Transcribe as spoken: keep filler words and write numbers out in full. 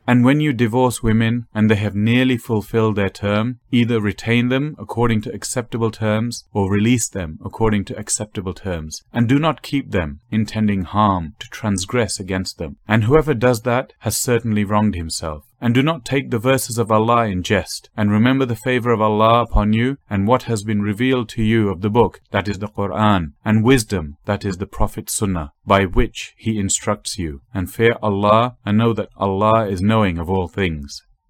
And when you divorce women and they have nearly fulfilled their term, either retain them according to acceptable terms or release them according to acceptable terms, and do not keep them, intending harm to transgress against them. And whoever does that has certainly wronged himself. And do not take the verses of Allah in jest, and remember the favor of Allah upon you, and what has been revealed to you of the book, that is the Quran, and wisdom, that is the Prophet's Sunnah, by which he instructs you. And fear Allah, and know that Allah is knowing of all things.